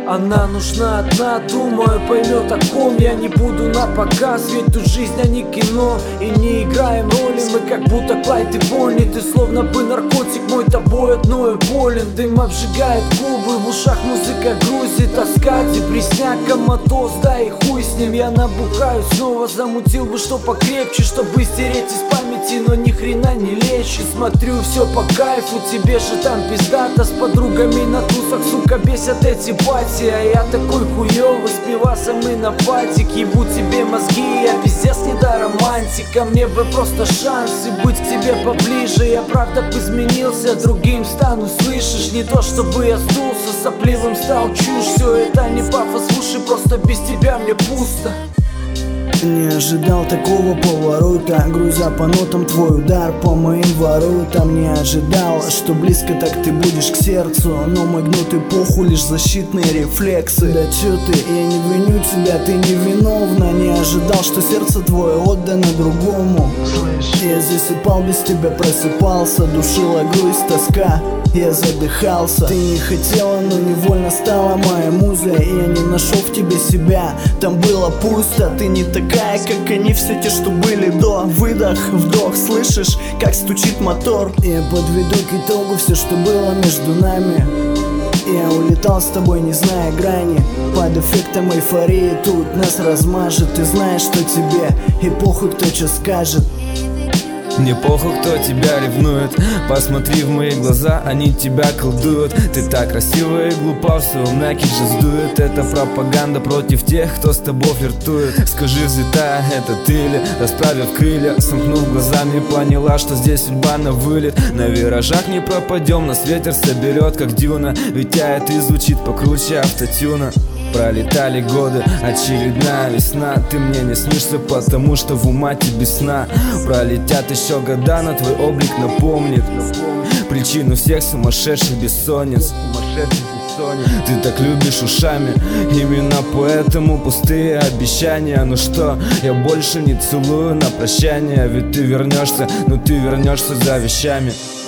Она нужна одна, думаю, поймет, о ком я. Не буду на показ, ведь тут жизнь, а не кино. И не играем роли, мы как будто Клайд и Бонни. Ты словно бы наркотик, мой тобой одной болен. Дым обжигает губы, в ушах музыка грузит. Тоска, депресняк, коматоз, да и хуй с ним. Я набухаю снова, замутил бы что покрепче, чтобы стереть из памяти, но ни хрена не лечит. Смотрю, все по кайфу, тебе же там пиздато. С подругами на тусах, сука, бесят эти пати. А я такой хуёвый, с пивасом и на патик. Ебу тебе мозги, я пиздец не до романтика. Мне бы просто шанс и быть к тебе поближе. Я правда б изменился, другим стану, слышишь? Не то чтобы я сдулся, сопливым стал чушь. Все это не пафос, слушай, просто без тебя мне пусто. Не ожидал такого поворота, грузя по нотам твой удар по моим воротам. Не ожидал, что близко так ты будешь к сердцу, но мой гнутый похуй лишь защитные рефлексы. Да чё ты, я не виню тебя, ты невиновна. Не ожидал, что сердце твое отдано другому. Я засыпал, без тебя просыпался, душила грусть, тоска, я задыхался. Ты не хотела, но невольно стала моей музой. И я не нашел в тебе себя, там было пусто. Ты не такая, как они все те, что были до. Выдох, вдох, слышишь, как стучит мотор. Я подведу к итогу все, что было между нами. Я улетал с тобой, не зная грани. Под эффектом эйфории тут нас размажет. Ты знаешь, что тебе и похуй, кто что скажет. Мне похуй, кто тебя ревнует. Посмотри в мои глаза, они тебя колдуют. Ты так красивая и глупа, в своем накидже сдует. Это пропаганда против тех, кто с тобой флиртует. Скажи, взлетая, это ты ли? Расправив крылья, сомкнув глазами, поняла, что здесь судьба на вылет. На виражах не пропадем, нас ветер соберет, как дюна. Витяет и звучит покруче автотюна. Пролетали годы, очередная весна. Ты мне не снишься, потому что в ума тебе сна. Пролетят еще года, но твой облик напомнит причину всех сумасшедших бессонниц. Ты так любишь ушами, именно поэтому пустые обещания. Ну что, я больше не целую на прощание. Ведь ты вернешься, но ты вернешься за вещами.